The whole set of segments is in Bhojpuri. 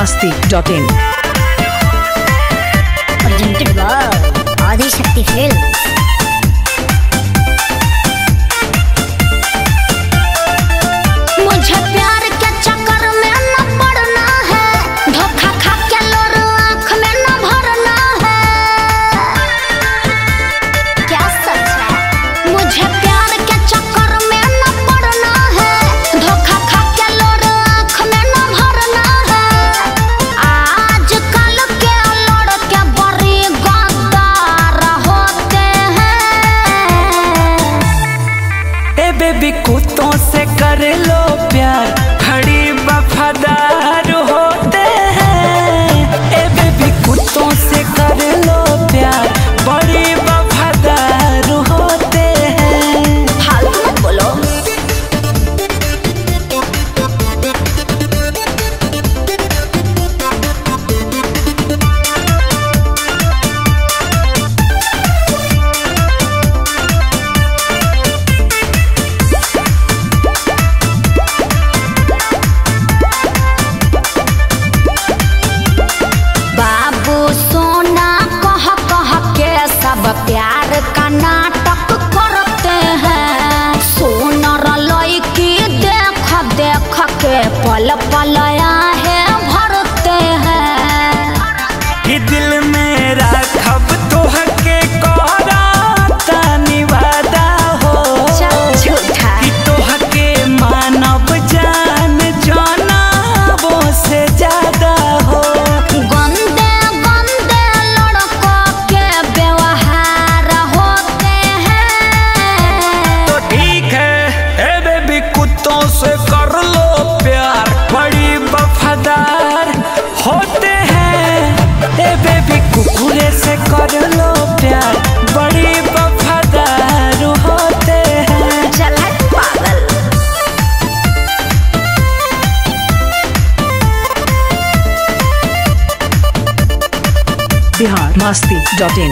biharmasti.in. Presented by Adi Shakti Films. मुझे प्यार के चक्कर में न पड़ना है, धोखा खा के लोर आँख में न भरना है। क्या सच है? मुझे प्यार के चक्कर में न पड़ना है, धोखा खा के लोर आँख में न भरना है। आजकल के लड़के बड़ी गद्दार होते हैं। ए बेबी कुत्तों से कर लो प्यार, खड़ी वफादार होते हैं। ए बेबी कुत्तों से कर लो प्यार, बड़ी वफादार होते हैं। फालतू मत बोलो। बाबू सोना कह कह के सब प्यार का नाटक करते हैं। सोनर लड़की देख देख के पल पल आहे भरते हैं। कि दिल मेरा खब तोहके कराता निवादा हो, झूठा कि तोहके मानव जान जानाबों से ज्यादा हो। गंदे गंदे लड़कों के व्यवहार होते हैं। तो ठीक है ए बेबी कुत्तों से कर लो प्यार, बड़ी वफादार होते हैं। ए बेबी कुकुरे से कर लो प्यार, बड़ी वफादार होते हैं। चल हट पागल। biharmasti.in.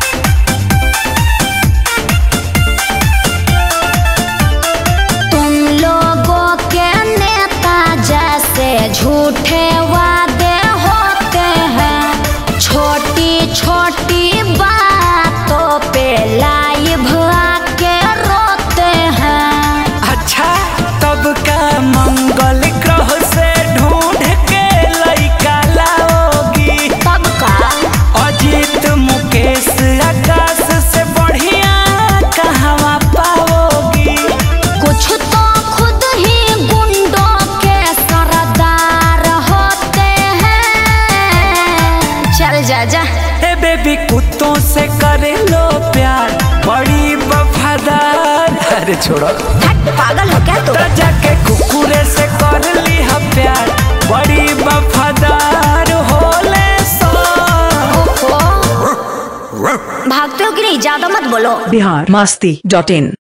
तुम लोगों के नेता जैसे झूठे वादे होते हैं। छोटी छोटी बातों पे लाइव आके रोते हैं। अच्छा तब का मंगल ग्रह से ढूंढ के लइका लाओगी। तब का अजीत मुकेश आकाश से बढ़िया कहवा पाओगी। कुछ तो खुद ही गुंडों के सरदार होते हैं। चल जा जा। ए बेबी कुत्तों से करे लो प्यार, बड़ी वफादार। अरे छोड़ो हट पागल हो क्या तू? तो जाके कुकुरे से कर ली है प्यार, बड़ी वफादार होले सो। ओहो। भागते हो कि नहीं? ज्यादा मत बोलो। biharmasti.in.